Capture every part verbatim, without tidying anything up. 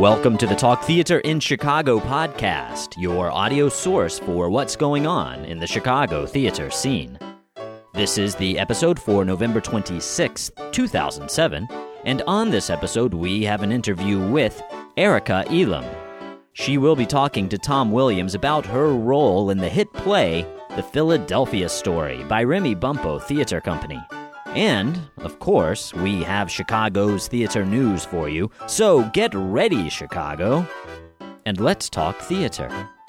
Welcome to the Talk Theater in Chicago podcast, your audio source for what's going on in the Chicago theater scene. This is the episode for November twenty-sixth, two thousand seven, and on this episode we have an interview with Erica Elam. She will be talking to Tom Williams about her role in the hit play The Philadelphia Story by Remy Bumpo Theater Company. And, of course, we have Chicago's theater news for you, so get ready, Chicago, and let's talk theater.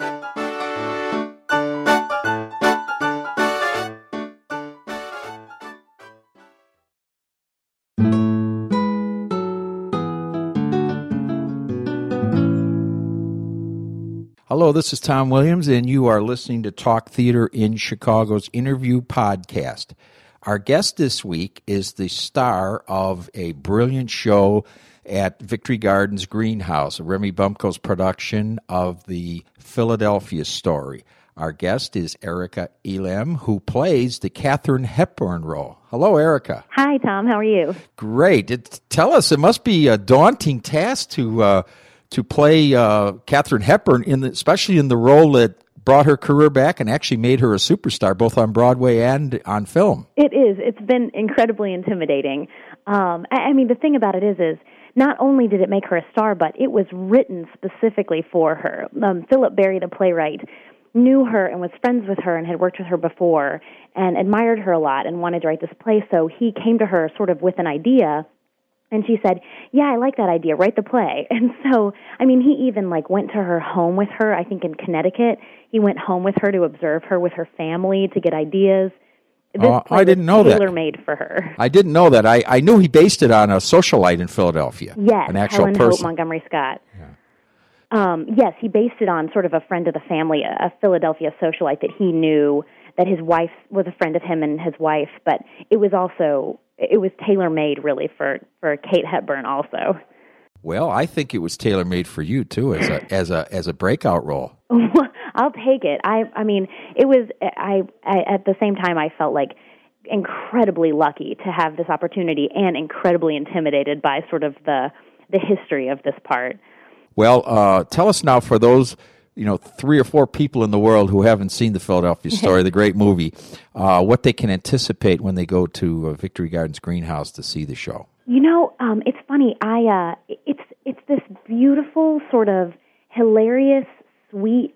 Hello, this is Tom Williams, and you are listening to Talk Theater in Chicago's interview podcast. Our guest this week is the star of a brilliant show at Victory Gardens Greenhouse, Remy Bumpo's production of The Philadelphia Story. Our guest is Erica Elam, who plays the Katharine Hepburn role. Hello, Erica. Hi, Tom. How are you? Great. It, tell us, it must be a daunting task to uh, to play uh, Katharine Hepburn, in the, especially in the role that brought her career back and actually made her a superstar, both on Broadway and on film. It is. It's been incredibly intimidating. Um, I, I mean, the thing about it is, is not only did it make her a star, but it was written specifically for her. Um, Philip Berry, the playwright, knew her and was friends with her and had worked with her before and admired her a lot and wanted to write this play, so he came to her sort of with an idea. And she said, yeah, I like that idea. Write the play. And so, I mean, he even, like, went to her home with her, I think in Connecticut. He went home with her to observe her with her family to get ideas. This oh, I didn't know that. Tailor-made for her. I didn't know that. I, I knew he based it on a socialite in Philadelphia. Yes, an actual Helen person. Hope Montgomery Scott. Yeah. Um, yes, he based it on sort of a friend of the family, a, a Philadelphia socialite that he knew, that his wife was a friend of him and his wife, but it was also... It was tailor-made, really, for, for Kate Hepburn also. Well, I think it was tailor-made for you, too, as a as a, as a breakout role. I'll take it. I I mean, it was, I, I at the same time, I felt like incredibly lucky to have this opportunity and incredibly intimidated by sort of the the history of this part. Well, uh, tell us now, for those... you know, three or four people in the world who haven't seen The Philadelphia Story, the great movie, uh, what they can anticipate when they go to uh, Victory Gardens Greenhouse to see the show. You know, um, it's funny. I uh, it's it's this beautiful, sort of hilarious, sweet,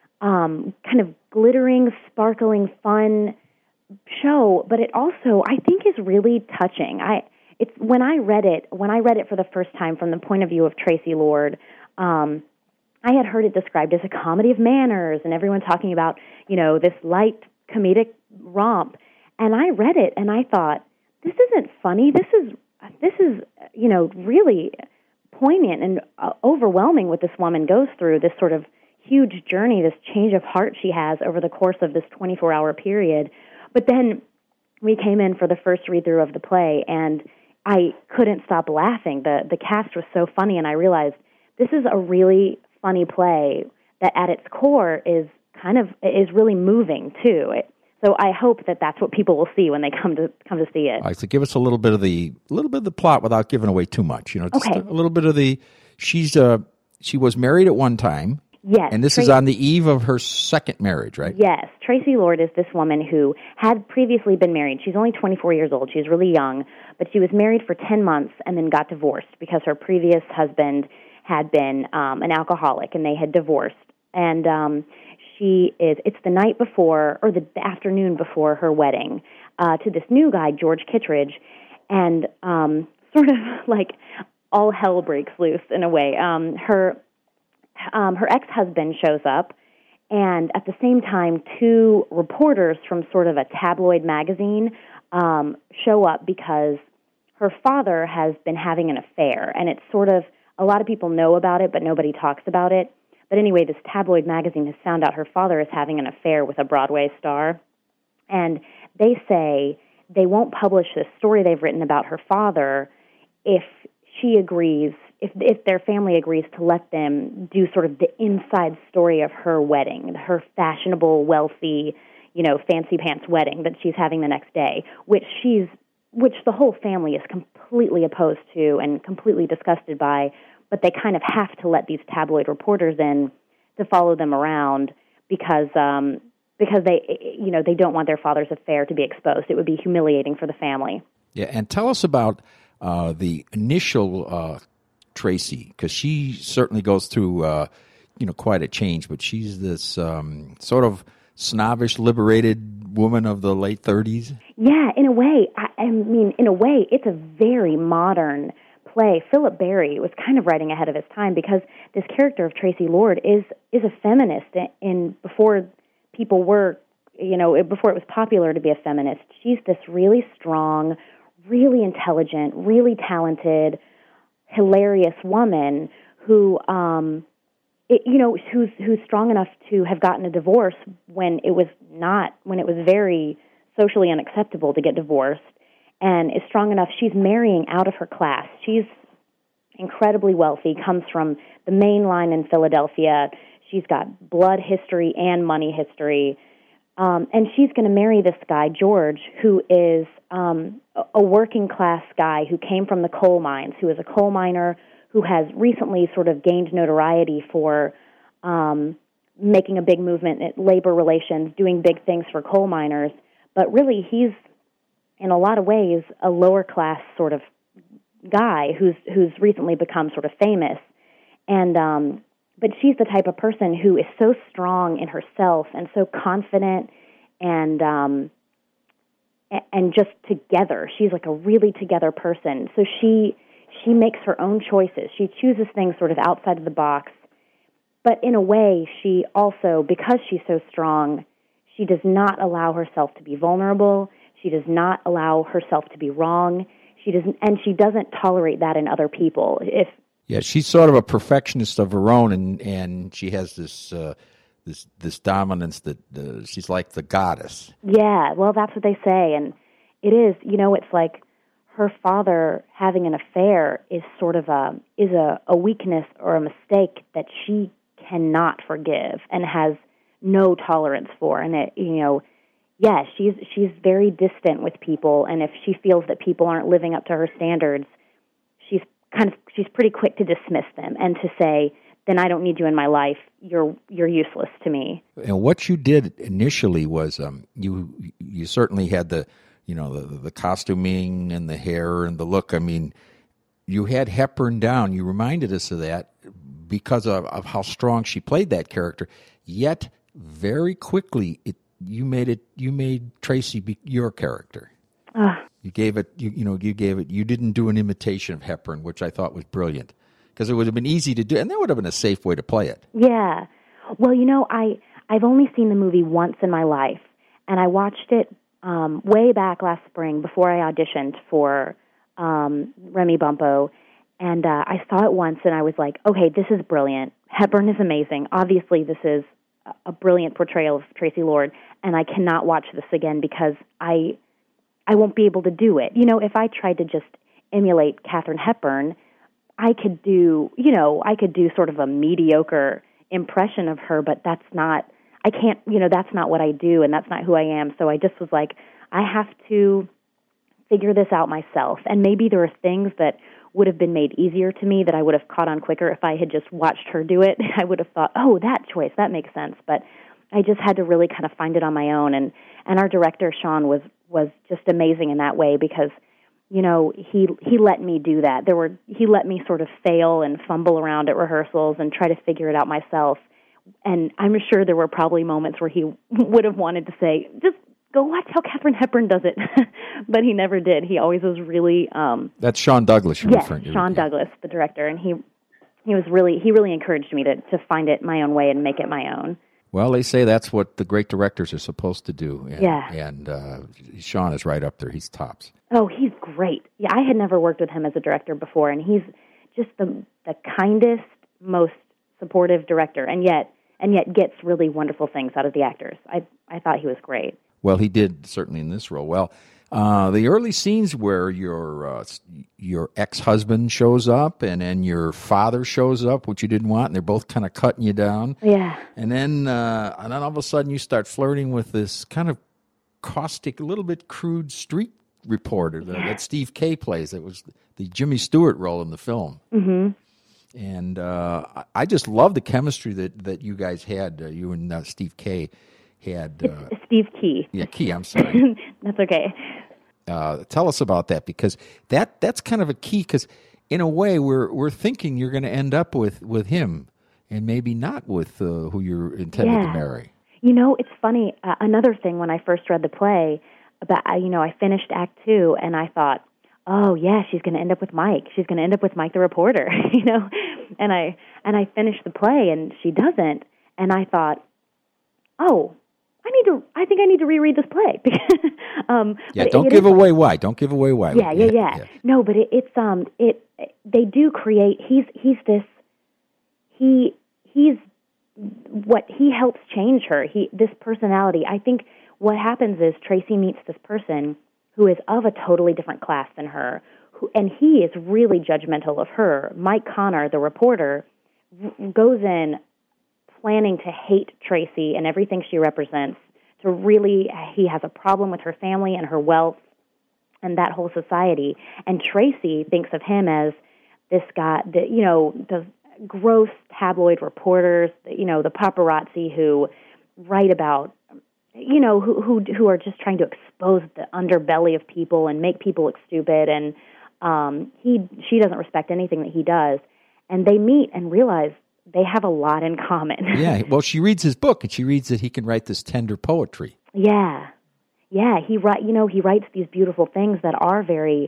um, kind of glittering, sparkling, fun show. But it also, I think, is really touching. I it's when I read it when I read it for the first time from the point of view of Tracy Lord. Um, I had heard it described as a comedy of manners, and everyone talking about, you know, this light comedic romp. And I read it, and I thought, this isn't funny. This is, this is, you know, really poignant and uh, overwhelming what this woman goes through, this sort of huge journey, this change of heart she has over the course of this twenty-four hour period. But then we came in for the first read-through of the play, and I couldn't stop laughing. The, the cast was so funny, and I realized this is a really funny play that at its core is kind of is really moving too. It, so I hope that that's what people will see when they come to come to see it. All right, so give us a little bit of the a little bit of the plot without giving away too much. You know, just okay. a, a little bit of the. She's uh she was married at one time. Yes, and this Tracy, is on the eve of her second marriage, right? Yes, Tracy Lord is this woman who had previously been married. She's only twenty-four years old. She's really young, but she was married for ten months and then got divorced because her previous husband had been um, an alcoholic, and they had divorced. And um, she is, it's the night before, or the afternoon before her wedding, uh, to this new guy, George Kittredge, and um, sort of like all hell breaks loose in a way. Um, her, um, her ex-husband shows up, and at the same time, two reporters from sort of a tabloid magazine um, show up because her father has been having an affair, and it's sort of, a lot of people know about it, but nobody talks about it. But anyway, this tabloid magazine has found out her father is having an affair with a Broadway star. And they say they won't publish this story they've written about her father if she agrees, if if their family agrees to let them do sort of the inside story of her wedding, her fashionable, wealthy, you know, fancy pants wedding that she's having the next day, which she's which the whole family is completely opposed to and completely disgusted by. but they kind of have to let these tabloid reporters in to follow them around because um, because they you know they don't want their father's affair to be exposed. It would be humiliating for the family. Yeah, and tell us about uh, the initial uh, Tracy, because she certainly goes through uh, you know quite a change, but she's this um, sort of snobbish, liberated woman of the late thirties. Yeah, in a way. I, I mean, in a way, it's a very modern play. Philip Berry was kind of writing ahead of his time because this character of Tracy Lord is is a feminist. In, in before people were, you know, before it was popular to be a feminist, she's this really strong, really intelligent, really talented, hilarious woman who, um, it, you know, who's who's strong enough to have gotten a divorce when it was not, when it was very socially unacceptable to get divorced, and is strong enough. She's marrying out of her class. She's incredibly wealthy, comes from the main line in Philadelphia. She's got blood history and money history. Um, and she's going to marry this guy, George, who is um, a working-class guy who came from the coal mines, who is a coal miner who has recently sort of gained notoriety for um, making a big movement in labor relations, doing big things for coal miners. But really, he's, in a lot of ways, a lower-class sort of guy who's who's recently become sort of famous. And um, but she's the type of person who is so strong in herself and so confident and um, and just together. She's like a really together person. So she she makes her own choices. She chooses things sort of outside of the box. But in a way, she also, because she's so strong, she does not allow herself to be vulnerable. She does not allow herself to be wrong. She doesn't, and she doesn't tolerate that in other people. If Yeah, she's sort of a perfectionist of her own, and, and she has this uh, this this dominance that uh, she's like the goddess. Yeah, well, that's what they say, and it is. You know, it's like her father having an affair is sort of a is a, a weakness or a mistake that she cannot forgive and has no tolerance for. And it, you know, yeah, she's she's very distant with people, and if she feels that people aren't living up to her standards, she's kind of she's pretty quick to dismiss them and to say, then I don't need you in my life. You're you're useless to me. And what you did initially was um, you you certainly had the you know the, the costuming and the hair and the look. I mean, you had Hepburn down. You reminded us of that because of, of how strong she played that character. Yet very quickly, it you made it you made Tracy be your character. Uh, You gave it, you, you know, you gave it, you didn't do an imitation of Hepburn, which I thought was brilliant, because it would have been easy to do, and that would have been a safe way to play it. Yeah. Well, you know, I, I've only seen the movie once in my life, and I watched it um, way back last spring before I auditioned for um, Remy Bumpo, and uh, I saw it once, and I was like, okay, this is brilliant. Hepburn is amazing. Obviously, this is a brilliant portrayal of Tracy Lord, and I cannot watch this again because I... I won't be able to do it. You know, if I tried to just emulate Katharine Hepburn, I could do, you know, I could do sort of a mediocre impression of her, but that's not, I can't, you know, that's not what I do, and that's not who I am. So I just was like, I have to figure this out myself. And maybe there are things that would have been made easier to me that I would have caught on quicker if I had just watched her do it. I would have thought, oh, that choice, that makes sense. But I just had to really kind of find it on my own. And, and our director, Sean, was was just amazing in that way because, you know, he he let me do that. There were he let me sort of fail and fumble around at rehearsals and try to figure it out myself. And I'm sure there were probably moments where he would have wanted to say, just go watch how Katharine Hepburn does it. But he never did. He always was really... Um, That's Sean Douglas you're yes, referring to. Sean yeah. Douglas, the director. And he he was really he really encouraged me to, to find it my own way and make it my own. Well, they say that's what the great directors are supposed to do. And, yeah. And uh, Sean is right up there. He's tops. Oh, he's great. Yeah, I had never worked with him as a director before, and he's just the the kindest, most supportive director, and yet and yet gets really wonderful things out of the actors. I I thought he was great. Well, he did, certainly in this role. Well, uh, the early scenes where your uh, your ex-husband shows up and then your father shows up, which you didn't want, and they're both kind of cutting you down. Yeah. And then, uh, and then all of a sudden you start flirting with this kind of caustic, a little bit crude street reporter that, yeah. that Steve Kay plays. It was the Jimmy Stewart role in the film. Mm-hmm. And uh, I I just love the chemistry that, that you guys had, uh, you and uh, Steve Kay had. Uh, It's Steve Key. yeah, Key, I'm sorry. That's okay. Uh, tell us about that, because that, that's kind of a key, because in a way we're we're thinking you're going to end up with, with him and maybe not with uh, who you're intended Yeah. to marry. You know, it's funny. Uh, another thing, when I first read the play, about uh, you know, I finished Act Two, and I thought, oh yeah, she's going to end up with Mike. She's going to end up with Mike the reporter. you know, and I and I finished the play, and she doesn't. And I thought, oh, I need to. I think I need to reread this play. um, Yeah, but don't it give is, away why. Don't give away why. Yeah, yeah, yeah. No, but it, it's um, it. They do create. He's he's this. He he's. What he helps change her, he this personality. I think what happens is Tracy meets this person who is of a totally different class than her, who, and he is really judgmental of her. Mike Connor, the reporter, r- goes in planning to hate Tracy and everything she represents. To really, he has a problem with her family and her wealth and that whole society. And Tracy thinks of him as this guy, the, you know, the gross tabloid reporters, you know, the paparazzi who write about, you know, who who who are just trying to expose the underbelly of people and make people look stupid. And um, he she doesn't respect anything that he does. And they meet and realize they have a lot in common. Yeah, well, she reads his book, and she reads that he can write this tender poetry. Yeah, yeah. He write, you know, he writes these beautiful things that are very.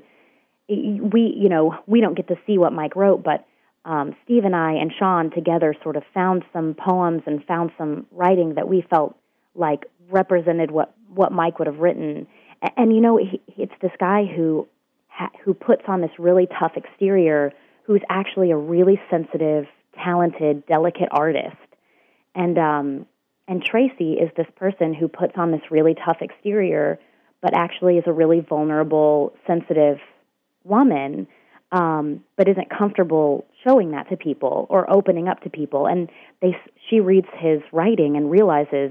We, you know, we don't get to see what Mike wrote, but Um, Steve and I and Sean together sort of found some poems and found some writing that we felt like represented what, what Mike would have written. And, and you know, he, it's this guy who ha, who puts on this really tough exterior, who's actually a really sensitive, talented, delicate artist. And um, and Tracy is this person who puts on this really tough exterior, but actually is a really vulnerable, sensitive woman. Um, but isn't comfortable showing that to people or opening up to people. And they, she reads his writing and realizes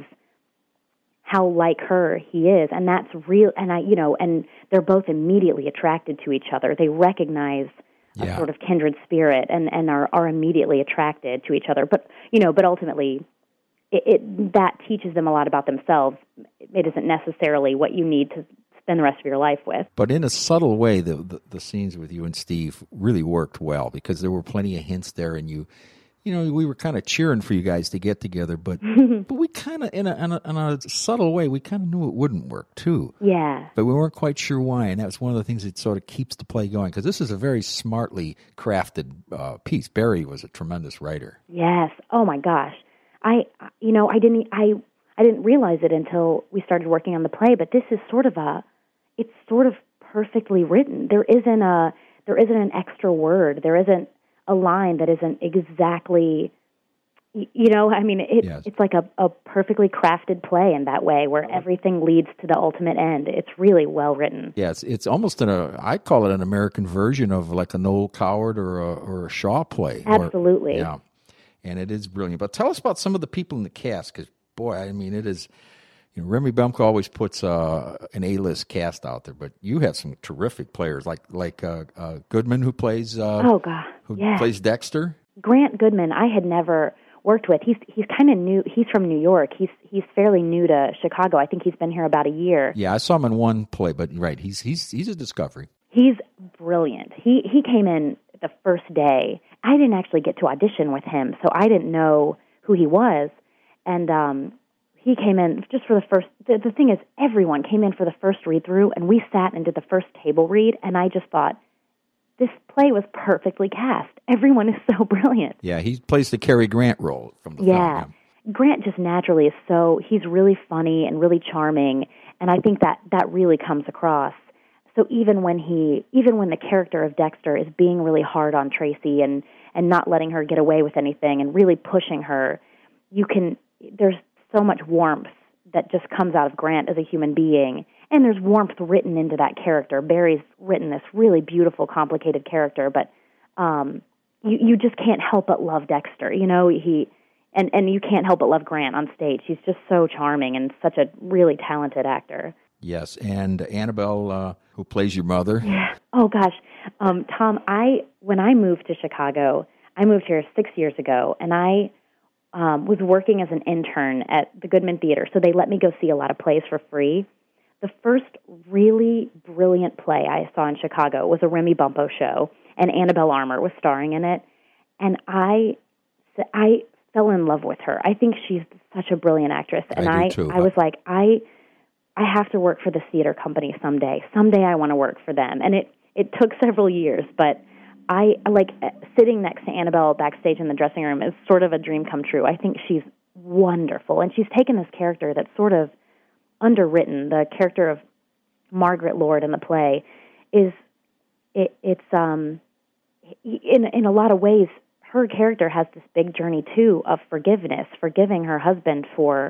how like her he is, and that's real. And I, you know, and they're both immediately attracted to each other. They recognize Yeah. a sort of kindred spirit, and, and are, are immediately attracted to each other. But you know, but ultimately, it, it that teaches them a lot about themselves. It isn't necessarily what you need to spend the rest of your life with. But in a subtle way, the, the the scenes with you and Steve really worked well, because there were plenty of hints there, and you, you know, we were kind of cheering for you guys to get together, but but we kind of, in a, in a in a subtle way, we kind of knew it wouldn't work too. Yeah. But we weren't quite sure why, and that's one of the things that sort of keeps the play going, because this is a very smartly crafted uh, piece. Barry was a tremendous writer. Yes. Oh my gosh. I, you know, I didn't, I, I didn't realize it until we started working on the play. But this is sort of a, it's sort of perfectly written. There isn't a, there isn't an extra word. There isn't a line that isn't exactly, you know, I mean, it, Yes. it's like a, a perfectly crafted play in that way, where everything leads to the ultimate end. It's really well written. Yeah, it's, it's almost an, a, I call it an American version of like a Noel Coward or a, or a Shaw play. Or- Absolutely. yeah, and it is brilliant. But tell us about some of the people in the cast, because, boy, I mean, it is, you know, Remy Bumka always puts uh, an A-list cast out there, but you have some terrific players, like like uh, uh, Goodman, who plays uh, Oh, God. who Yeah. plays Dexter. Grant Goodman, I had never worked with. He's he's kind of new. He's from New York. He's he's fairly new to Chicago. I think he's been here about a year. Yeah, I saw him in one play, but right, he's he's he's a discovery. He's brilliant. He he came in the first day. I didn't actually get to audition with him, so I didn't know who he was. And um, he came in just for the first. The, the thing is, everyone came in for the first read through, and we sat and did the first table read. And I just thought, this play was perfectly cast. Everyone is so brilliant. Yeah, he plays the Cary Grant role from the Yeah. film. Grant just naturally is so, he's really funny and really charming, and I think that that really comes across. So even when he, even when the character of Dexter is being really hard on Tracy and, and not letting her get away with anything and really pushing her, you can, there's so much warmth that just comes out of Grant as a human being, and there's warmth written into that character. Barry's written this really beautiful, complicated character, but um, you, you just can't help but love Dexter. You know, he... And and you can't help but love Grant on stage. He's just so charming and such a really talented actor. Yes, and Annabelle, uh, who plays your mother. Yeah. Oh gosh, um, Tom. I when I moved to Chicago, I moved here six years ago, and I um, was working as an intern at the Goodman Theater, so they let me go see a lot of plays for free. The first really brilliant play I saw in Chicago was a Remy Bumpo show, and Annabelle Armour was starring in it, and I, I fell in love with her. I think she's such a brilliant actress, and I, I, do too. I was like, I, I have to work for this theater company someday. Someday I want to work for them, and it, it took several years, but I like sitting next to Annabelle backstage in the dressing room is sort of a dream come true. I think she's wonderful, and she's taken this character that's sort of underwritten. The character of Margaret Lord in the play is it, it's um in in a lot of ways her character has this big journey too of forgiveness, forgiving her husband for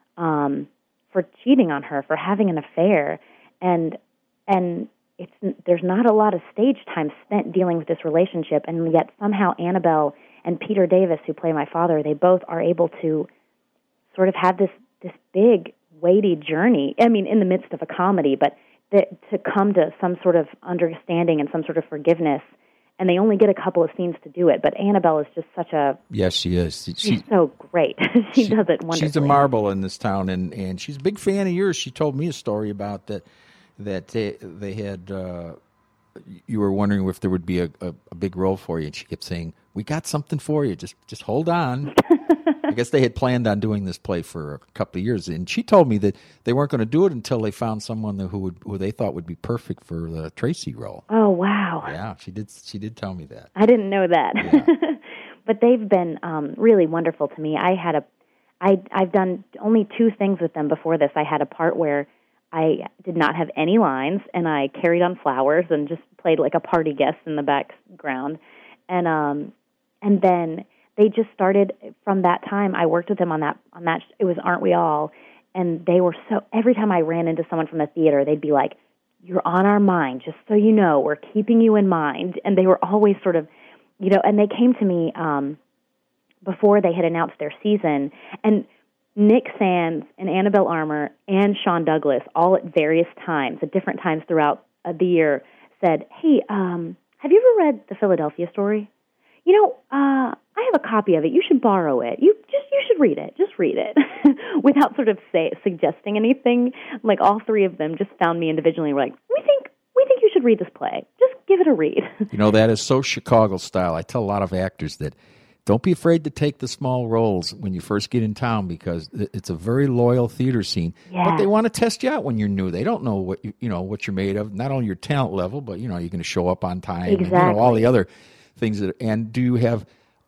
um for cheating on her, for having an affair, and and it's there's not a lot of stage time spent dealing with this relationship, and yet somehow Annabelle and Peter Davis, who play my father, they both are able to sort of have this this big weighty journey, I mean, in the midst of a comedy, but the, to come to some sort of understanding and some sort of forgiveness, and they only get a couple of scenes to do it, but Annabelle is just such a... Yes, she is. She, she's so great. she, she does it wonderfully. She's a marvel in this town, and, and she's a big fan of yours. She told me a story about that, that they, they had... Uh, you were wondering if there would be a, a, a big role for you, and she kept saying, we got something for you, just just hold on. I guess they had planned on doing this play for a couple of years, and she told me that they weren't going to do it until they found someone who would who they thought would be perfect for the Tracy role. Oh, wow. Yeah, she did She did tell me that. I didn't know that. Yeah. But they've been um, really wonderful to me. I had a, I, I've done only two things with them before this. I had a part where I did not have any lines, and I carried on flowers and just played like a party guest in the background. And um, and then they just started from that time. I worked with them on that. On that, it was Aren't We All? And they were so. Every time I ran into someone from the theater, they'd be like, "You're on our mind. Just so you know, we're keeping you in mind." And they were always sort of, you know. And they came to me um, before they had announced their season, and Nick Sands and Annabelle Armour and Sean Douglas, all at various times, at different times throughout uh, the year, said, "Hey, um, have you ever read The Philadelphia Story? You know, uh, I have a copy of it. You should borrow it. You just you should read it. Just read it," without sort of say, suggesting anything. Like all three of them just found me individually and were like, "We think we think you should read this play. Just give it a read." You know, that is so Chicago style. I tell a lot of actors that don't be afraid to take the small roles when you first get in town, because it's a very loyal theater scene. Yeah. But they want to test you out when you're new. They don't know what you, you know what you're made of. Not only your talent level, but you know you're going to show up on time. Exactly. And, you know, all the other things that. And do you have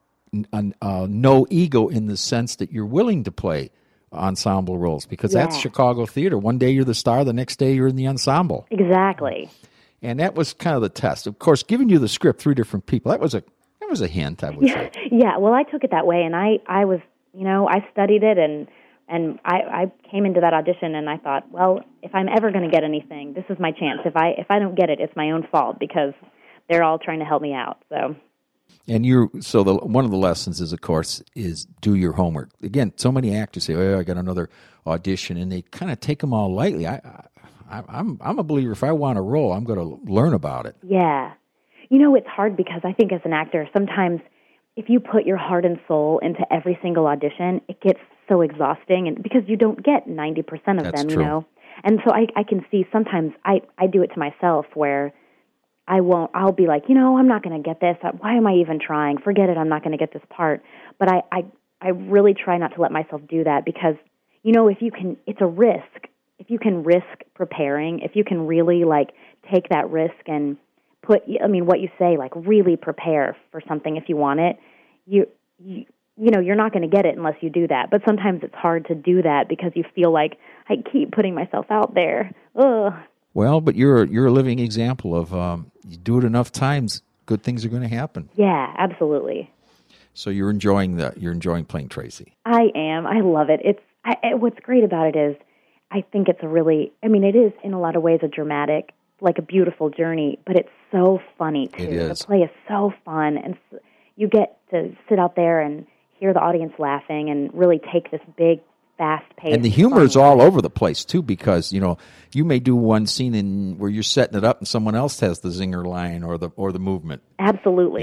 uh, no ego in the sense that you're willing to play ensemble roles? Because yeah. that's Chicago theater. One day you're the star, the next day you're in the ensemble. Exactly. And that was kind of the test. Of course, giving you the script, three different people. That was a That was a hint, I would yeah, say. Yeah, well, I took it that way, and I, I was, you know, I studied it, and and I, I came into that audition, and I thought, well, if I'm ever going to get anything, this is my chance. If I if I don't get it, it's my own fault, because they're all trying to help me out. So. And you, so the one of the lessons is, of course, is do your homework. Again, so many actors say, "Oh, I got another audition," and they kind of take them all lightly. I, I, I'm, I'm a believer. If I want a role, I'm going to learn about it. Yeah. You know, it's hard because I think as an actor, sometimes if you put your heart and soul into every single audition, it gets so exhausting, and because you don't get ninety percent of That's them, true. you know. And so I, I can see sometimes I, I do it to myself where I won't, I'll be like, you know, I'm not going to get this. Why am I even trying? Forget it. I'm not going to get this part. But I, I, I really try not to let myself do that, because, you know, if you can, it's a risk. If you can risk preparing, if you can really like take that risk and put, I mean, what you say, like really prepare for something if you want it, you, you, you know, you're not going to get it unless you do that. But sometimes it's hard to do that because you feel like I keep putting myself out there. Ugh. Well, but you're you're a living example of um, you do it enough times, good things are going to happen. Yeah, absolutely. So you're enjoying the you're enjoying playing Tracy. I am. I love it. It's I, what's great about it is I think it's a really, I mean, it is in a lot of ways a dramatic, like a beautiful journey, but it's so funny too. It is. The play is so fun, and you get to sit out there and hear the audience laughing and really take this big, fast-paced. And the humor is all over the place too, because you know you may do one scene in where you're setting it up, and someone else has the zinger line or the or the movement. Absolutely. Yeah.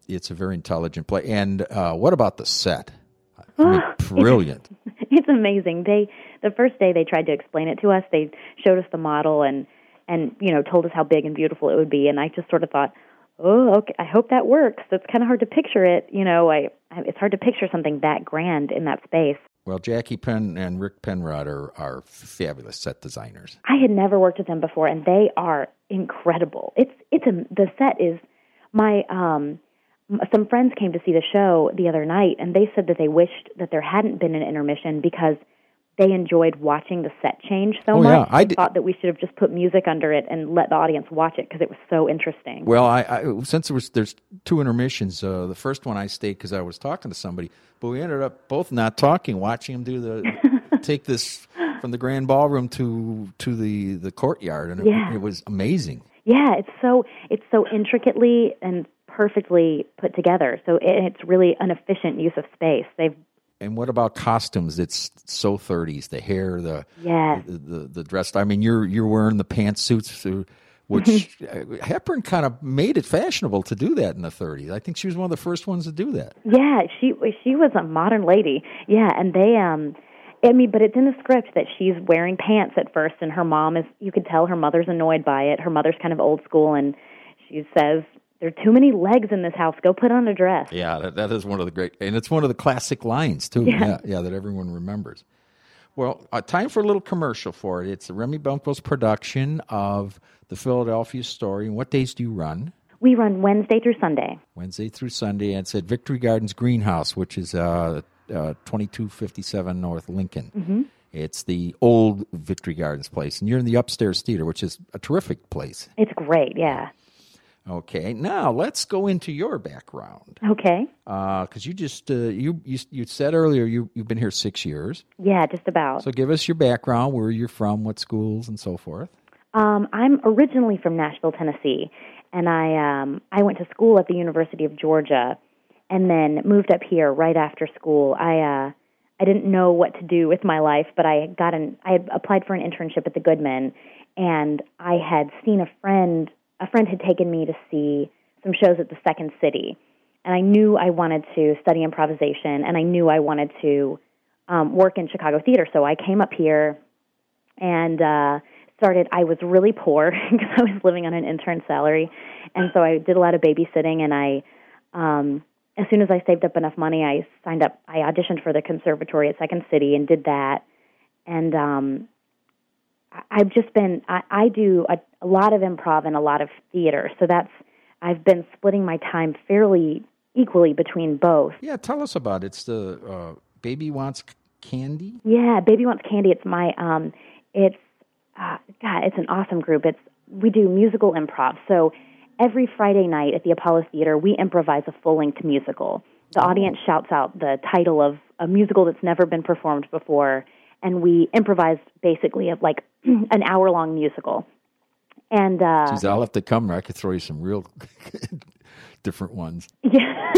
it's a very intelligent play. And uh, what about the set? I mean, brilliant. It's, it's amazing. They the first day they tried to explain it to us. They showed us the model and and you know told us how big and beautiful it would be. And I just sort of thought, oh, okay, I hope that works. It's kind of hard to picture it. You know, I, I it's hard to picture something that grand in that space. Well, Jackie Penn and Rick Penrod are, are fabulous set designers. I had never worked with them before, and they are incredible. It's it's a the set is my um some friends came to see the show the other night, and they said that they wished that there hadn't been an intermission because they enjoyed watching the set change so oh, much. Yeah. I they did. thought that we should have just put music under it and let the audience watch it because it was so interesting. Well, I, I since there was there's two intermissions. Uh, the first one I stayed because I was talking to somebody, but we ended up both not talking, watching them do the take this from the grand ballroom to to the, the courtyard, and it, Yeah. it was amazing. Yeah, it's so it's so intricately and perfectly put together. So it, it's really an efficient use of space. They've And what about costumes? It's so thirties. The hair, the Yes. the, the the dress. I mean, you're you're wearing the pantsuits, which Hepburn kind of made it fashionable to do that in the thirties. I think she was one of the first ones to do that. Yeah, she she was a modern lady. Yeah, and they um I mean, but it's in the script that she's wearing pants at first, and her mom is, you could tell her mother's annoyed by it. Her mother's kind of old school, and she says, there are too many legs in this house. Go put on a dress. Yeah, that, that is one of the great, and it's one of the classic lines, too. Yeah, yeah, yeah that everyone remembers. Well, uh, time for a little commercial for it. It's Remy Bunkle's production of the Philadelphia Story. And what days do you run? We run Wednesday through Sunday. Wednesday through Sunday, and it's at Victory Gardens Greenhouse, which is uh, uh, twenty-two fifty-seven North Lincoln. Mm-hmm. It's the old Victory Gardens place, and you're in the upstairs theater, which is a terrific place. It's great, yeah. Okay, now let's go into your background. Okay. Because uh, you just uh, you, you you said earlier you you've been here six years. Yeah, just about. So give us your background, where you're from, what schools, and so forth. Um, I'm originally from Nashville, Tennessee, and I um, I went to school at the University of Georgia, and then moved up here right after school. I uh, I didn't know what to do with my life, but I got an I had applied for an internship at the Goodman, and I had seen a friend. A friend had taken me to see some shows at the Second City, and I knew I wanted to study improvisation, and I knew I wanted to um, work in Chicago theater. So I came up here and uh, started. I was really poor because I was living on an intern salary, and so I did a lot of babysitting. And I, um, as soon as I saved up enough money, I signed up. I auditioned for the conservatory at Second City and did that, and um, I've just been, I, I do a, a lot of improv and a lot of theater, so that's, I've been splitting my time fairly equally between both. Yeah, tell us about it. It's the uh, Baby Wants Candy? Yeah, Baby Wants Candy. It's my, um, it's, uh, God, it's an awesome group. It's, we do musical improv, so every Friday night at the Apollo Theater, we improvise a full-length musical. The audience shouts out the title of a musical that's never been performed before, and we improvised basically of like an hour-long musical. And uh, Geez, I'll have to come. I could throw you some real different ones. Yeah.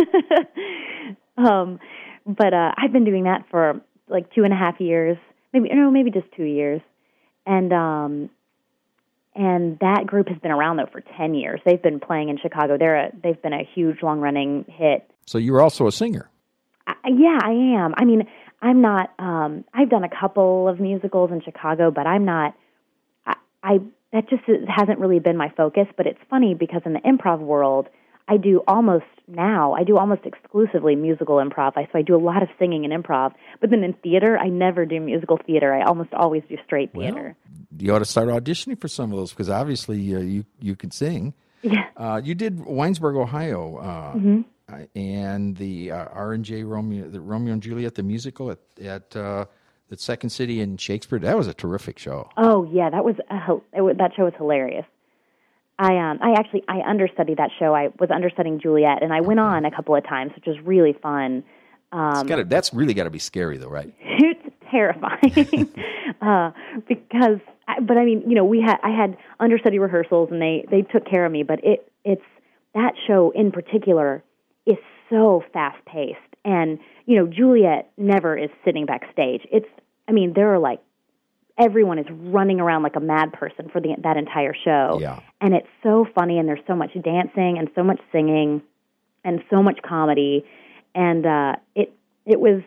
um, but uh, I've been doing that for like two and a half years, maybe no, maybe just two years, and um, and that group has been around though for ten years. They've been playing in Chicago. They're a, they've been a huge long-running hit. So you're also a singer. I, yeah, I am. I mean, I'm not. Um, I've done a couple of musicals in Chicago, but I'm not. I, I that just hasn't really been my focus. But it's funny because in the improv world, I do almost now. I do almost exclusively musical improv. I, so I do a lot of singing and improv. But then in theater, I never do musical theater. I almost always do straight theater. Well, you ought to start auditioning for some of those because obviously uh, you you can sing. Yeah. Uh, you did Winesburg, Ohio. Uh, mm-hmm. Uh, and the uh, R and J Romeo, the Romeo and Juliet, the musical at at uh, the Second City in Shakespeare. That was a terrific show. Oh yeah, that was, a, it was that show was hilarious. I um I actually I understudied that show. I was understudying Juliet, and I went on a couple of times, which was really fun. Um, gotta, that's really got to be scary, though, right? It's terrifying uh, because, I, but I mean, you know, we had I had understudy rehearsals, and they they took care of me. But it it's that show in particular is so fast-paced. And, you know, Juliet never is sitting backstage. It's, I mean, there are like, everyone is running around like a mad person for the, that entire show. Yeah. And it's so funny, and there's so much dancing and so much singing. and so much comedy, and uh, it it was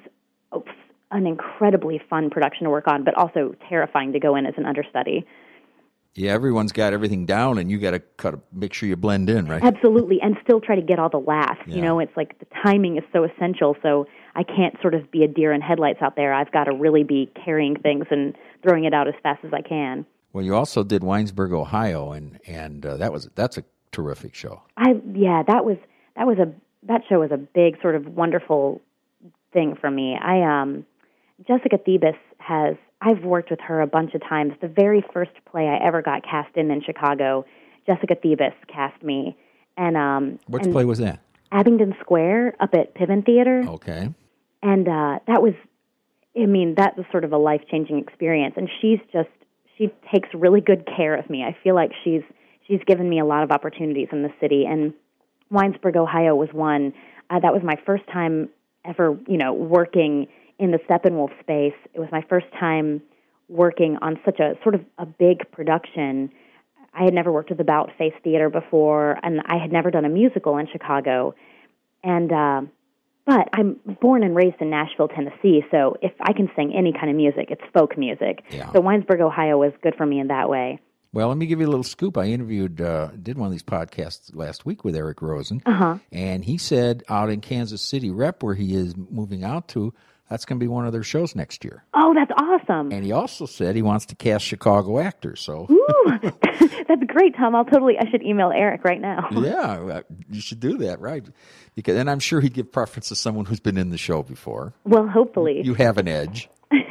an incredibly fun production to work on, but also terrifying to go in as an understudy. Yeah, everyone's got everything down, and you got to kind of make sure you blend in, right? Absolutely, and still try to get all the laughs. Yeah. You know, it's like the timing is so essential, so I can't sort of be a deer in headlights out there. I've got to really be carrying things and throwing it out as fast as I can. Well, you also did Winesburg, Ohio, and and uh, that was that's a terrific show. I yeah, that was that was a that show was a big sort of wonderful thing for me. I um Jessica Thebus has I've worked with her a bunch of times. The very first play I ever got cast in in Chicago, Jessica Thebus cast me. And um Which and play was that? Abingdon Square up at Piven Theater. Okay. And uh that was I mean, that was sort of a life-changing experience, and she's just she takes really good care of me. I feel like she's she's given me a lot of opportunities in the city, and Winesburg, Ohio was one. Uh, that was my first time ever, you know, working in the Steppenwolf space. It was my first time working on such a sort of a big production. I had never worked with About Face Theater before, and I had never done a musical in Chicago. And uh, but I'm born and raised in Nashville, Tennessee, so if I can sing any kind of music, it's folk music. Yeah. So Winesburg, Ohio was good for me in that way. Well, let me give you a little scoop. I interviewed, uh, did one of these podcasts last week with Eric Rosen, Uh-huh. and he said out in Kansas City Rep, where he is moving out to, that's going to be one of their shows next year. Oh, that's awesome. And he also said he wants to cast Chicago actors. So, Ooh, that's great, Tom. I'll totally, I should email Eric right now. yeah, you should do that, right? Because, and I'm sure he'd give preference to someone who's been in the show before. Well, hopefully. You have an edge.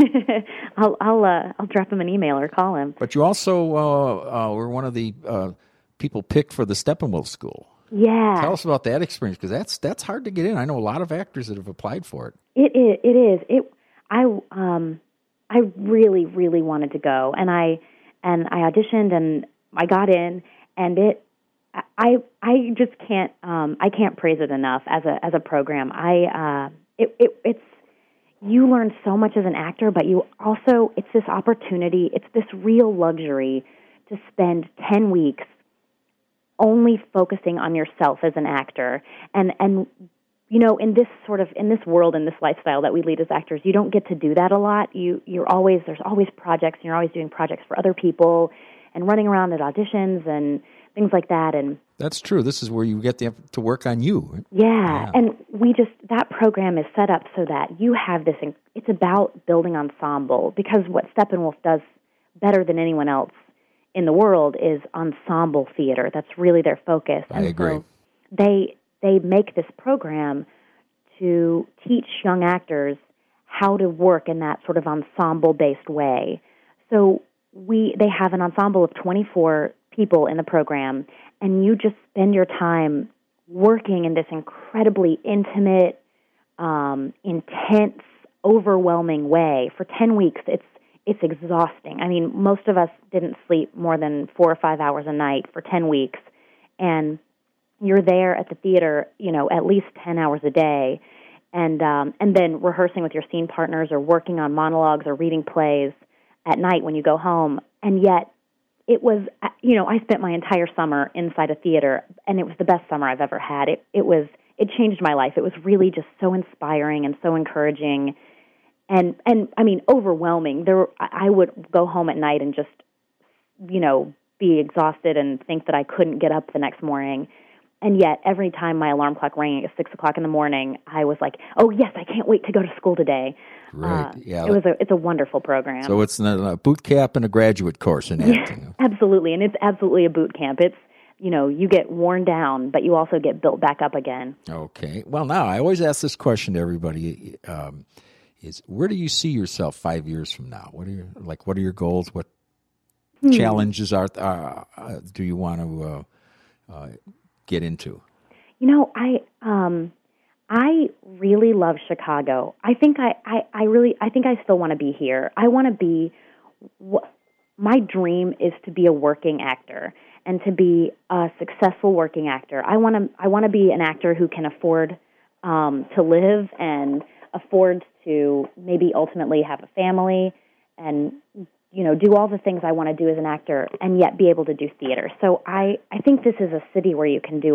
I'll I'll uh, I'll drop him an email or call him. But you also uh, uh, were one of the uh, people picked for the Steppenwolf School. Yeah. Tell us about that experience, because that's that's hard to get in. I know a lot of actors that have applied for it. It is. It is. It. I um. I really, really wanted to go, and I and I auditioned, and I got in, and it. I I just can't um I can't praise it enough as a as a program. I uh it, it it's you learn so much as an actor, but you also it's this opportunity, it's this real luxury to spend ten weeks only focusing on yourself as an actor. And and you know, in this sort of in this world, in this lifestyle that we lead as actors, you don't get to do that a lot. You you're always there's always projects, and you're always doing projects for other people and running around at auditions and things like that. And that's true. This is where you get the, to work on you. Yeah, yeah, and we just, that program is set up so that you have this, it's about building ensemble, because what Steppenwolf does better than anyone else in the world is ensemble theater. That's really their focus. I and agree. So they, they make this program to teach young actors how to work in that sort of ensemble-based way. So we, they have an ensemble of twenty-four people in the program, and you just spend your time working in this incredibly intimate, um, intense, overwhelming way for ten weeks. It's it's exhausting. I mean, most of us didn't sleep more than four or five hours a night for ten weeks, and you're there at the theater, you know, at least ten hours a day, and um, and then rehearsing with your scene partners or working on monologues or reading plays at night when you go home, and yet it was, you know, I spent my entire summer inside a theater, and it was the best summer I've ever had. It it was it changed my life. It was really just so inspiring and so encouraging, and and I mean overwhelming. There, were, I would go home at night and just, you know, be exhausted and think that I couldn't get up the next morning. And yet, every time my alarm clock rang at six o'clock in the morning, I was like, "Oh yes, I can't wait to go to school today." Right. Uh, yeah. It was a it's a wonderful program. So it's a boot camp and a graduate course in acting. Yeah, absolutely, and it's absolutely a boot camp. It's, you know, you get worn down, but you also get built back up again. Okay. Well, now I always ask this question to everybody: um, is where do you see yourself five years from now? What are your like? What are your goals? What hmm. challenges are uh, uh, do you want to uh, uh, get into? You know, I um, I really love Chicago. I think I, I, I really I think I still want to be here. I want to be. My dream is to be a working actor and to be a successful working actor. I want to I want to be an actor who can afford um, to live and afford to maybe ultimately have a family and, you know, do all the things I want to do as an actor and yet be able to do theater. So I, I think this is a city where you can do it.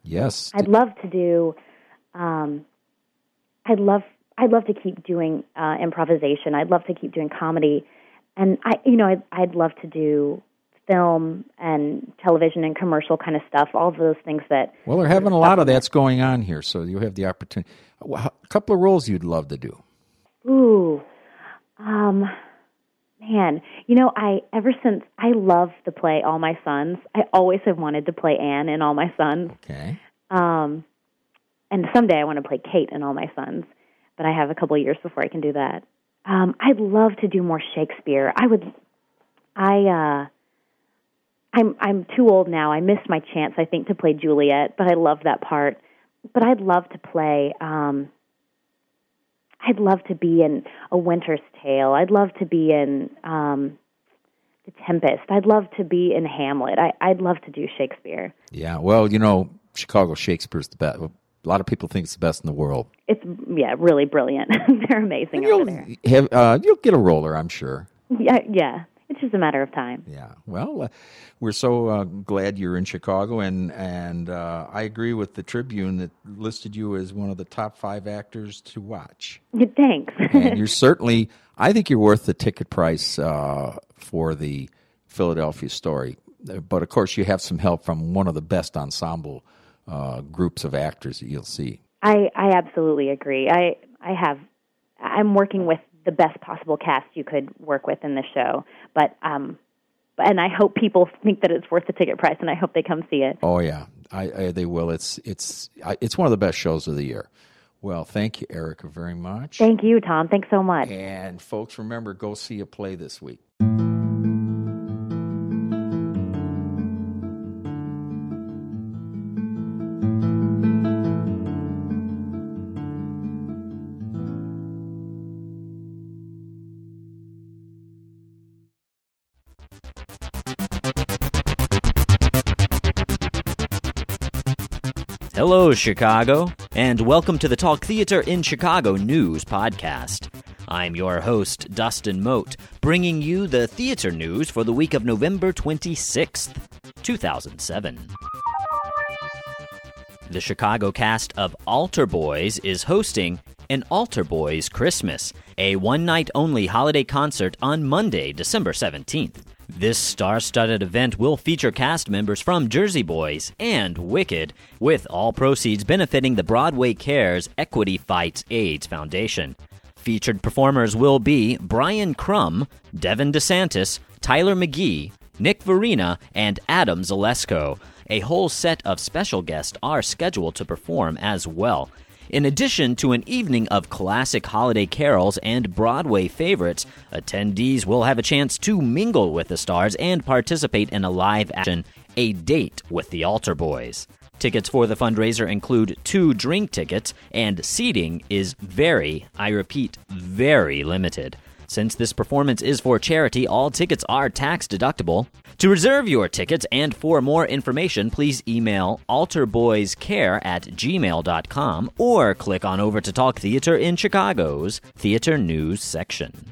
Yes. I'd love to do. Um, I'd love. I'd love to keep doing uh, improvisation. I'd love to keep doing comedy, and I, you know, I'd, I'd love to do film and television and commercial kind of stuff. All of those things that. Well, they're having a lot of that's going on here, so you have the opportunity. A couple of roles you'd love to do. Ooh, um, man, you know, I ever since I love to play All My Sons. I always have wanted to play Anne in All My Sons. Okay. Um, and someday I want to play Kate in All My Sons. But I have a couple of years before I can do that. Um, I'd love to do more Shakespeare. I would. I. Uh, I'm. I'm too old now. I missed my chance, I think, to play Juliet. But I love that part. But I'd love to play. Um, I'd love to be in A Winter's Tale. I'd love to be in um, The Tempest. I'd love to be in Hamlet. I, I'd love to do Shakespeare. Yeah. Well, you know, Chicago Shakespeare's the best. A lot of people think it's the best in the world. It's, yeah, really brilliant. They're amazing over there. Have, uh, you'll get a roller, I'm sure. Yeah, yeah. It's just a matter of time. Yeah. Well, uh, we're so uh, glad you're in Chicago, and and uh, I agree with the Tribune that listed you as one of the top five actors to watch. Thanks. And you're certainly, I think you're worth the ticket price uh, for the Philadelphia Story. But, of course, you have some help from one of the best ensemble Uh, groups of actors that you'll see. I, I absolutely agree. I I have I'm working with the best possible cast you could work with in the show, but um, and I hope people think that it's worth the ticket price, and I hope they come see it. Oh yeah, I, I they will. It's it's I, it's one of the best shows of the year. Well, thank you, Erica, very much. Thank you, Tom. Thanks so much. And folks, remember, go see a play this week. Hello, Chicago, and welcome to the Talk Theater in Chicago News podcast. I'm your host, Dustin Mote, bringing you the theater news for the week of November twenty-sixth, two thousand seven. The Chicago cast of Altar Boys is hosting an Altar Boys Christmas, a one-night-only holiday concert on Monday, December seventeenth. This star-studded event will feature cast members from Jersey Boys and Wicked, with all proceeds benefiting the Broadway Cares Equity Fights AIDS Foundation. Featured performers will be Brian Crum, Devin DeSantis, Tyler McGee, Nick Varina, and Adam Zalesko. A whole set of special guests are scheduled to perform as well. In addition to an evening of classic holiday carols and Broadway favorites, attendees will have a chance to mingle with the stars and participate in a live-action A Date with the Altar Boys. Tickets for the fundraiser include two drink tickets, and seating is very, I repeat, very limited. Since this performance is for charity, all tickets are tax-deductible. To reserve your tickets and for more information, please email altarboyscare at gmail dot com or click on over to Talk Theater in Chicago's Theater News section.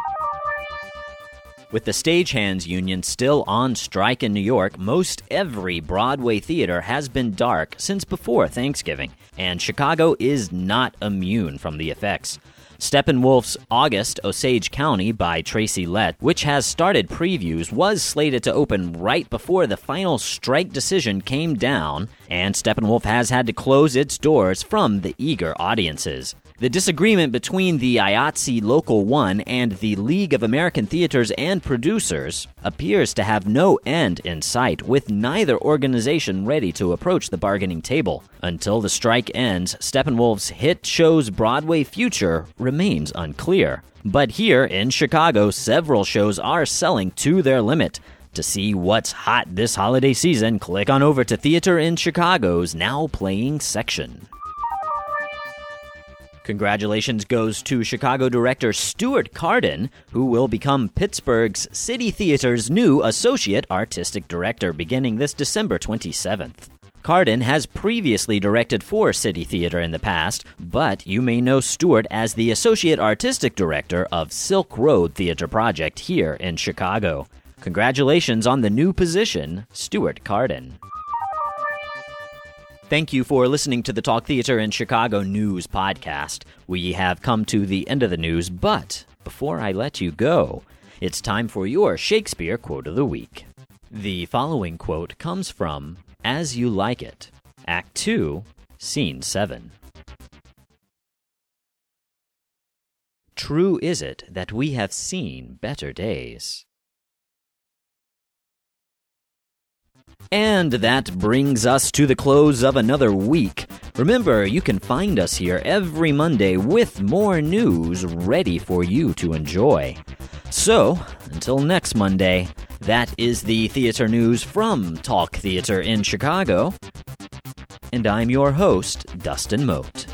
With the Stagehands Union still on strike in New York, most every Broadway theater has been dark since before Thanksgiving, and Chicago is not immune from the effects. Steppenwolf's August, Osage County by Tracy Lett, which has started previews, was slated to open right before the final strike decision came down, and Steppenwolf has had to close its doors from the eager audiences. The disagreement between the I A T S E Local one and the League of American Theaters and Producers appears to have no end in sight, with neither organization ready to approach the bargaining table. Until the strike ends, Steppenwolf's hit show's Broadway future remains unclear. But here in Chicago, several shows are selling to their limit. To see what's hot this holiday season, click on over to Theater in Chicago's Now Playing section. Congratulations goes to Chicago director Stuart Cardin, who will become Pittsburgh's City Theater's new Associate Artistic Director beginning this December twenty-seventh. Cardin has previously directed for City Theater in the past, but you may know Stuart as the Associate Artistic Director of Silk Road Theater Project here in Chicago. Congratulations on the new position, Stuart Cardin. Thank you for listening to the Talk Theater in Chicago News podcast. We have come to the end of the news, but before I let you go, it's time for your Shakespeare Quote of the Week. The following quote comes from As You Like It, Act two, Scene seven. True is it that we have seen better days. And that brings us to the close of another week. Remember, you can find us here every Monday with more news ready for you to enjoy. So, until next Monday, that is the theater news from Talk Theater in Chicago. And I'm your host, Dustin Mote.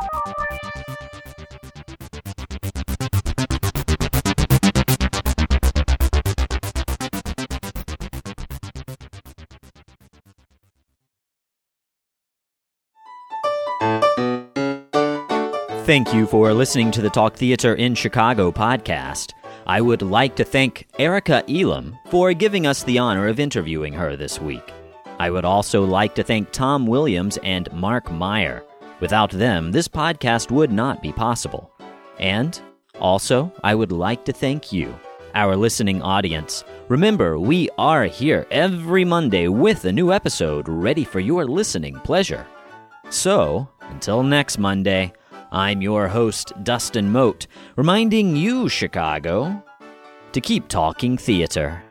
Thank you for listening to the Talk Theater in Chicago podcast. I would like to thank Erica Elam for giving us the honor of interviewing her this week. I would also like to thank Tom Williams and Mark Meyer. Without them, this podcast would not be possible. And also, I would like to thank you, our listening audience. Remember, we are here every Monday with a new episode ready for your listening pleasure. So, until next Monday, I'm your host, Dustin Mote, reminding you, Chicago, to keep talking theater.